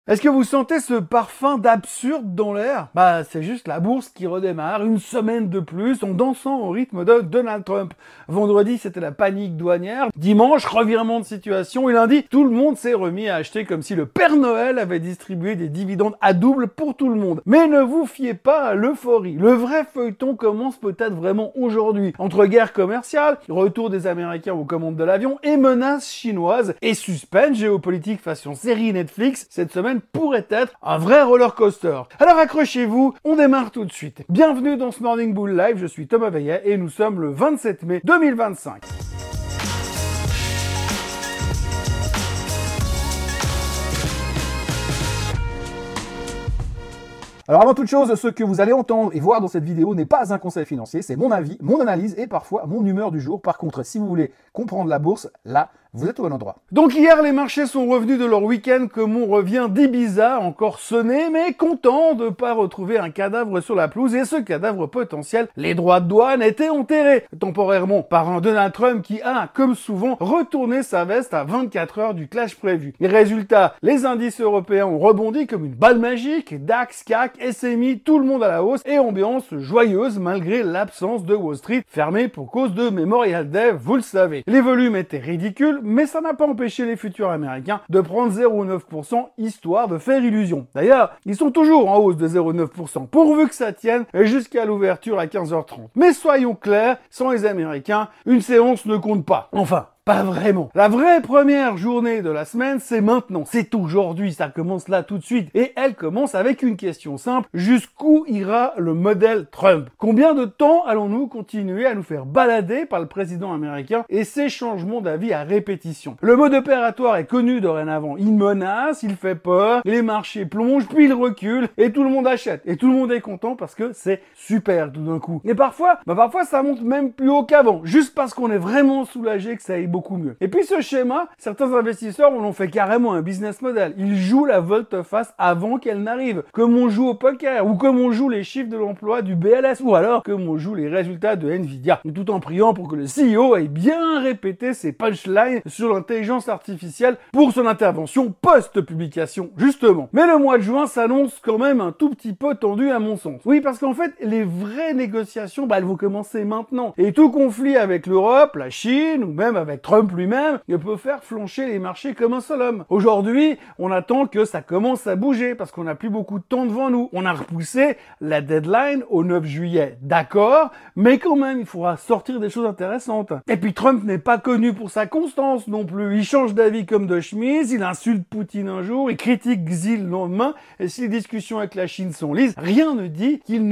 Est-ce que vous sentez ce parfum d'absurde dans l'air? C'est juste la bourse qui redémarre, une semaine de plus, en dansant au rythme de Donald Trump. Vendredi, c'était la panique douanière. Dimanche, revirement de situation. Et lundi, tout le monde s'est remis à acheter comme si le Père Noël avait distribué des dividendes à double pour tout le monde. Mais ne vous fiez pas à l'euphorie. Le vrai feuilleton commence peut-être vraiment aujourd'hui. Entre guerre commerciale, retour des Américains aux commandes de l'avion et menaces chinoises et suspense géopolitique façon série Netflix, cette semaine pourrait être un vrai roller coaster. Alors accrochez-vous, on démarre tout de suite. Bienvenue dans ce Morning Bull Live, je suis Thomas Veillet et nous sommes le 27 mai 2025. Alors avant toute chose, ce que vous allez entendre et voir dans cette vidéo n'est pas un conseil financier, c'est mon avis, mon analyse et parfois mon humeur du jour. Par contre, si vous voulez comprendre la bourse, là, vous êtes au bon endroit. Donc hier, les marchés sont revenus de leur week-end comme on revient d'Ibiza, encore sonné, mais content de pas retrouver un cadavre sur la pelouse. Et ce cadavre potentiel, les droits de douane étaient enterrés temporairement par un Donald Trump qui a, comme souvent, retourné sa veste à 24 heures du clash prévu. Les résultats, les indices européens ont rebondi comme une balle magique, DAX, CAC, SMI, tout le monde à la hausse et ambiance joyeuse malgré l'absence de Wall Street fermée pour cause de Memorial Day, vous le savez. Les volumes étaient ridicules, mais ça n'a pas empêché les futurs américains de prendre 0,9% histoire de faire illusion. D'ailleurs, ils sont toujours en hausse de 0,9%, pourvu que ça tienne jusqu'à l'ouverture à 15h30. Mais soyons clairs, sans les Américains, une séance ne compte pas. Enfin, pas vraiment. La vraie première journée de la semaine, c'est maintenant. C'est aujourd'hui. Ça commence là tout de suite. Et elle commence avec une question simple. Jusqu'où ira le modèle Trump? Combien de temps allons-nous continuer à nous faire balader par le président américain et ses changements d'avis à répétition? Le mode opératoire est connu dorénavant. Il menace, il fait peur, les marchés plongent, puis il recule et tout le monde achète. Et tout le monde est content parce que c'est super tout d'un coup. Et parfois ça monte même plus haut qu'avant. Juste parce qu'on est vraiment soulagé que ça aille beaucoup mieux. Et puis ce schéma, certains investisseurs en ont fait carrément un business model. Ils jouent la volte-face avant qu'elle n'arrive, comme on joue au poker, ou comme on joue les chiffres de l'emploi du BLS, ou alors comme on joue les résultats de Nvidia, tout en priant pour que le CEO ait bien répété ses punchlines sur l'intelligence artificielle pour son intervention post-publication, justement. Mais le mois de juin s'annonce quand même un tout petit peu tendu à mon sens. Oui, parce qu'en fait, les vraies négociations, elles vont commencer maintenant. Et tout conflit avec l'Europe, la Chine, ou même avec Trump lui-même, il peut faire flancher les marchés comme un seul homme. Aujourd'hui, on attend que ça commence à bouger parce qu'on n'a plus beaucoup de temps devant nous. On a repoussé la deadline au 9 juillet. D'accord, mais quand même, il faudra sortir des choses intéressantes. Et puis Trump n'est pas connu pour sa constance non plus. Il change d'avis comme de chemise, il insulte Poutine un jour, il critique Xi le lendemain, et si les discussions avec la Chine sont lises, rien ne dit qu'il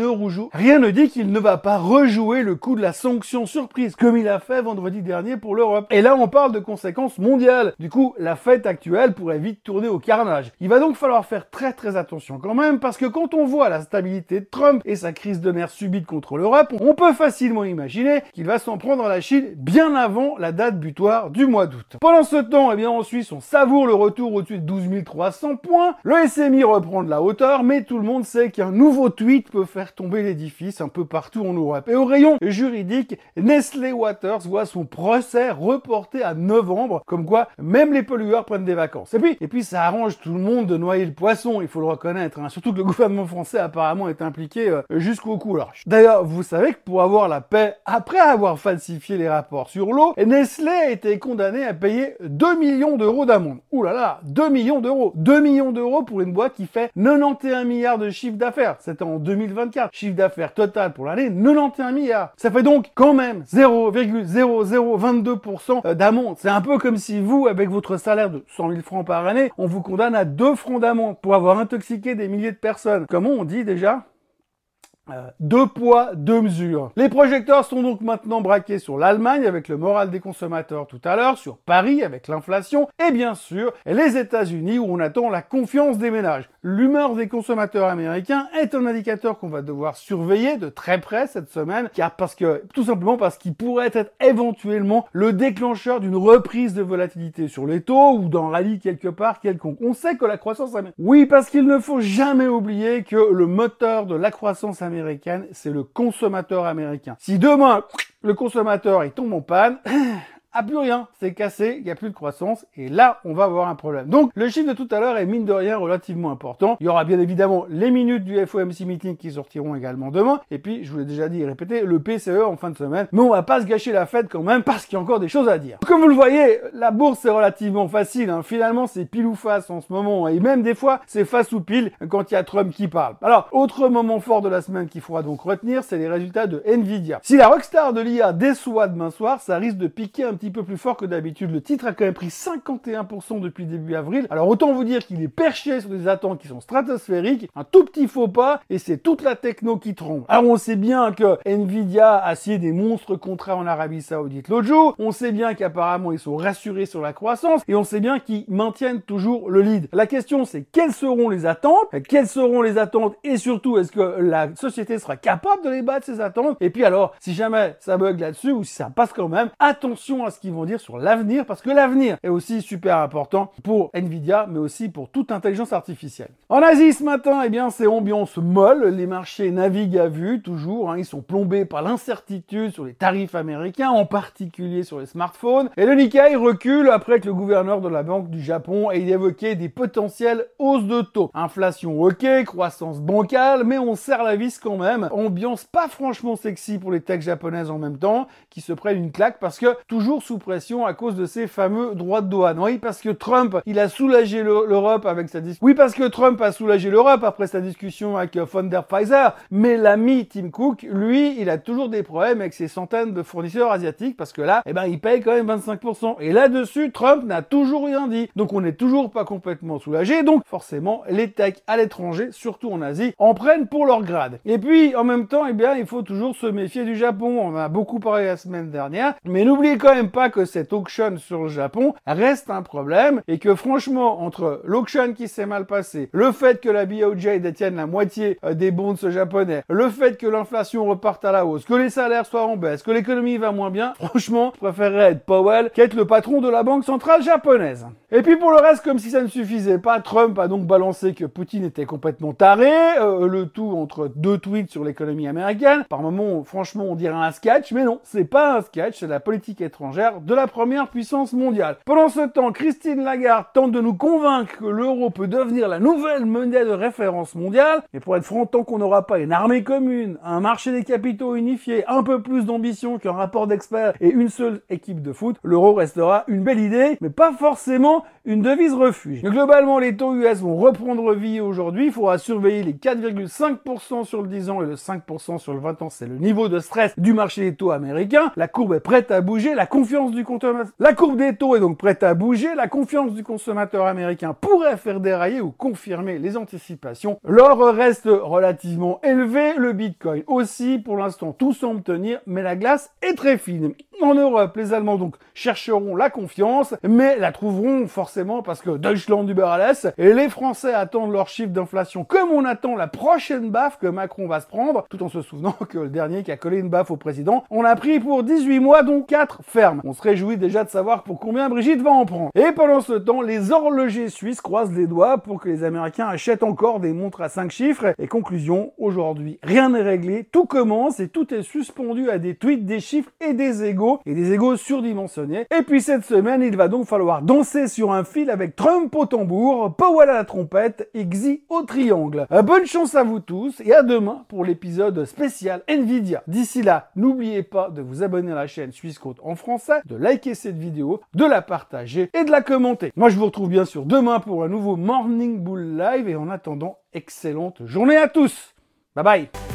ne va pas rejouer le coup de la sanction surprise, comme il a fait vendredi dernier pour l'Europe. Et là, on parle de conséquences mondiales. Du coup, la fête actuelle pourrait vite tourner au carnage. Il va donc falloir faire très très attention quand même, parce que quand on voit la stabilité de Trump et sa crise de nerfs subite contre l'Europe, on peut facilement imaginer qu'il va s'en prendre à la Chine bien avant la date butoir du mois d'août. Pendant ce temps, en Suisse, on savoure le retour au-dessus de 12 300 points. Le SMI reprend de la hauteur, mais tout le monde sait qu'un nouveau tweet peut faire tomber l'édifice un peu partout en Europe. Et au rayon juridique, Nestlé Waters voit son procès reporté à novembre, comme quoi même les pollueurs prennent des vacances. Et puis ça arrange tout le monde de noyer le poisson, il faut le reconnaître, hein. Surtout que le gouvernement français apparemment est impliqué jusqu'au cou. D'ailleurs, vous savez que pour avoir la paix, après avoir falsifié les rapports sur l'eau, Nestlé a été condamné à payer 2 millions d'euros d'amende. Ouh là là, 2 millions d'euros. 2 millions d'euros pour une boîte qui fait 91 milliards de chiffre d'affaires. C'était en 2024. Chiffre d'affaires total pour l'année, 91 milliards. Ça fait donc quand même 0,0022% d'amende. C'est un peu comme si vous, avec votre salaire de 100 000 francs par année, on vous condamne à 2 francs d'amende pour avoir intoxiqué des milliers de personnes. Comment on dit déjà ? Deux poids, deux mesures. Les projecteurs sont donc maintenant braqués sur l'Allemagne avec le moral des consommateurs tout à l'heure, sur Paris avec l'inflation et bien sûr les États-Unis où on attend la confiance des ménages. L'humeur des consommateurs américains est un indicateur qu'on va devoir surveiller de très près cette semaine, tout simplement parce qu'il pourrait être éventuellement le déclencheur d'une reprise de volatilité sur les taux ou d'un rallye quelque part quelconque. On sait que la croissance américaine... Oui, parce qu'il ne faut jamais oublier que le moteur de la croissance américaine, c'est le consommateur américain. Si demain, le consommateur il tombe en panne, a plus rien, c'est cassé, il n'y a plus de croissance, et là, on va avoir un problème. Donc, le chiffre de tout à l'heure est mine de rien relativement important. Il y aura bien évidemment les minutes du FOMC meeting qui sortiront également demain, et puis, je vous l'ai déjà dit et répété, le PCE en fin de semaine, mais on va pas se gâcher la fête quand même, parce qu'il y a encore des choses à dire. Comme vous le voyez, la bourse est relativement facile, hein. Finalement, c'est pile ou face en ce moment, et même des fois, c'est face ou pile quand il y a Trump qui parle. Alors, autre moment fort de la semaine qu'il faudra donc retenir, c'est les résultats de Nvidia. Si la rockstar de l'IA déçoit demain soir, ça risque de piquer un petit peu plus fort que d'habitude. Le titre a quand même pris 51% depuis début avril. Alors autant vous dire qu'il est perché sur des attentes qui sont stratosphériques, un tout petit faux pas, et c'est toute la techno qui trompe. Alors on sait bien que Nvidia a signé des monstres contrats en Arabie Saoudite l'autre jour, on sait bien qu'apparemment ils sont rassurés sur la croissance, et on sait bien qu'ils maintiennent toujours le lead. La question c'est quelles seront les attentes, et surtout est-ce que la société sera capable de les battre ces attentes, et puis alors si jamais ça bug là-dessus, ou si ça passe quand même, attention à ce qu'ils vont dire sur l'avenir, parce que l'avenir est aussi super important pour Nvidia, mais aussi pour toute intelligence artificielle. En Asie ce matin, eh bien c'est ambiance molle, les marchés naviguent à vue, toujours, hein, ils sont plombés par l'incertitude sur les tarifs américains, en particulier sur les smartphones, et le Nikkei recule après que le gouverneur de la Banque du Japon ait évoqué des potentielles hausses de taux. Inflation ok, croissance bancale, mais on serre la vis quand même, ambiance pas franchement sexy pour les techs japonaises en même temps, qui se prennent une claque parce que toujours sous pression à cause de ces fameux droits de douane. Oui, parce que Trump, il a soulagé l'Europe avec sa discussion. Oui, parce que Trump a soulagé l'Europe après sa discussion avec von der Pfizer, mais l'ami Tim Cook, lui, il a toujours des problèmes avec ses centaines de fournisseurs asiatiques parce que là, eh ben, il paye quand même 25%. Et là-dessus, Trump n'a toujours rien dit. Donc on n'est toujours pas complètement soulagé. Donc forcément, les techs à l'étranger, surtout en Asie, en prennent pour leur grade. Et puis, en même temps, eh bien, il faut toujours se méfier du Japon. On en a beaucoup parlé la semaine dernière. Mais n'oubliez quand même pas que cette auction sur le Japon reste un problème et que franchement, entre l'auction qui s'est mal passée, le fait que la BOJ détienne la moitié des bonds japonais, le fait que l'inflation reparte à la hausse, que les salaires soient en baisse, que l'économie va moins bien, franchement, je préférerais être Powell qu'être le patron de la banque centrale japonaise. Et puis pour le reste, comme si ça ne suffisait pas, Trump a donc balancé que Poutine était complètement taré, le tout entre deux tweets sur l'économie américaine. Par moments, franchement, on dirait un sketch, mais non, c'est pas un sketch, c'est la politique étrangère de la première puissance mondiale. Pendant ce temps, Christine Lagarde tente de nous convaincre que l'euro peut devenir la nouvelle monnaie de référence mondiale, mais pour être franc, tant qu'on n'aura pas une armée commune, un marché des capitaux unifié, un peu plus d'ambition qu'un rapport d'experts et une seule équipe de foot, l'euro restera une belle idée, mais pas forcément une devise refuge. Mais globalement, les taux US vont reprendre vie aujourd'hui. Il faudra surveiller les 4,5% sur le 10 ans et le 5% sur le 20 ans. C'est le niveau de stress du marché des taux américains. La courbe est prête à bouger. La confiance du consommateur... La courbe des taux est donc prête à bouger. La confiance du consommateur américain pourrait faire dérailler ou confirmer les anticipations. L'or reste relativement élevé. Le Bitcoin aussi. Pour l'instant, tout semble tenir, mais la glace est très fine. En Europe, les Allemands donc chercheront la confiance, mais la trouveront forcément parce que Deutschland über alles, et les Français attendent leur chiffre d'inflation comme on attend la prochaine baffe que Macron va se prendre, tout en se souvenant que le dernier qui a collé une baffe au président, on l'a pris pour 18 mois, dont 4 fermes. On se réjouit déjà de savoir pour combien Brigitte va en prendre. Et pendant ce temps, les horlogers suisses croisent les doigts pour que les Américains achètent encore des montres à 5 chiffres. Et conclusion, aujourd'hui, rien n'est réglé, tout commence et tout est suspendu à des tweets, des chiffres et des égos surdimensionnés. Et puis cette semaine, il va donc falloir danser sur un fil avec Trump au tambour, Powell à la trompette et Xi au triangle. Bonne chance à vous tous et à demain pour l'épisode spécial Nvidia. D'ici là, n'oubliez pas de vous abonner à la chaîne Suisse Côte en français, de liker cette vidéo, de la partager et de la commenter. Moi, je vous retrouve bien sûr demain pour un nouveau Morning Bull Live et en attendant, excellente journée à tous. Bye bye.